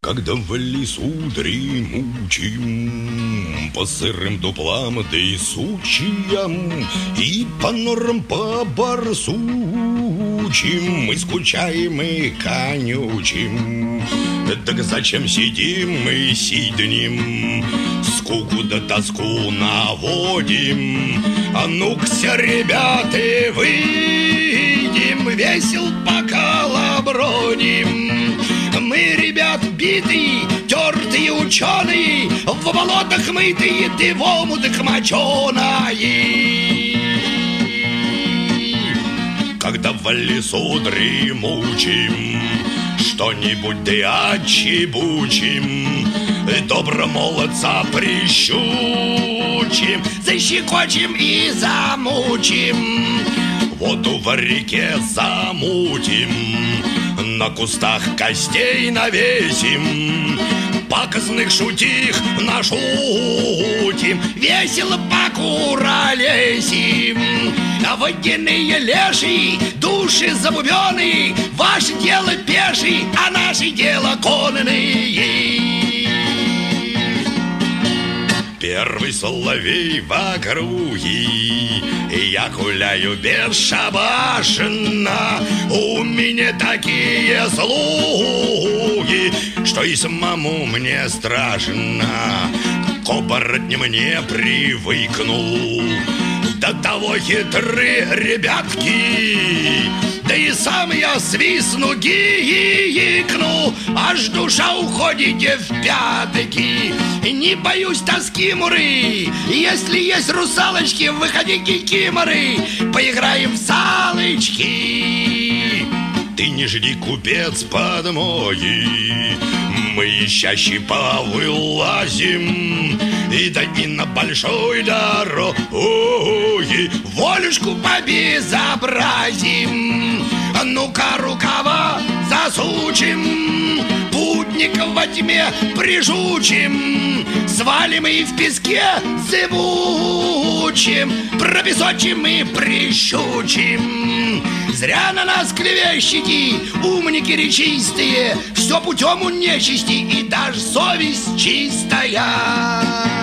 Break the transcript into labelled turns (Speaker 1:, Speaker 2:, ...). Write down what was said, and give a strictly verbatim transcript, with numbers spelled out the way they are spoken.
Speaker 1: Когда в лесу дремучим, по сырым дуплам да и сучьям, и по норам по барсучим мы скучаем и конючим. Так зачем сидим мы сиднем, скуку да тоску наводим? А ну-ка, ребята, выйдем, весел поколобродим. Мы, ребят, битые, тертые ученые, в болотах мытые, ты в омутах моченые. Когда в лесу дремучим, что-нибудь да отчебучим, добро молодца прищучим, защекочем и замучим, воду в реке замутим, на кустах костей навесим, пакостных шутих нашутим, весело покуролесим. А водяные леши, души забубенные, ваше дело пешие, а наше дело конные. Первый соловей в округе, я гуляю бесшабашенно. У меня такие слуги, что и самому мне страшно. К оборотням не привыкнул, до того хитрые ребятки. Да и сам я свистну, гикну, аж душа уходит в пятки. Не боюсь тоски, муры, если есть русалочки, выходи, кикиморы, поиграем в салочки. Ты не жди, купец, подмоги, мы чаще повылазим, и да и на большой дороге волюшку побезобразим. А ну-ка, рукава засучим, путников во тьме прижучим, свалим и в песке зыбучим, пропесочим и прищучим. Зря на нас клевещики, умники речистые, все путем у нечисти, и даже совесть чистая.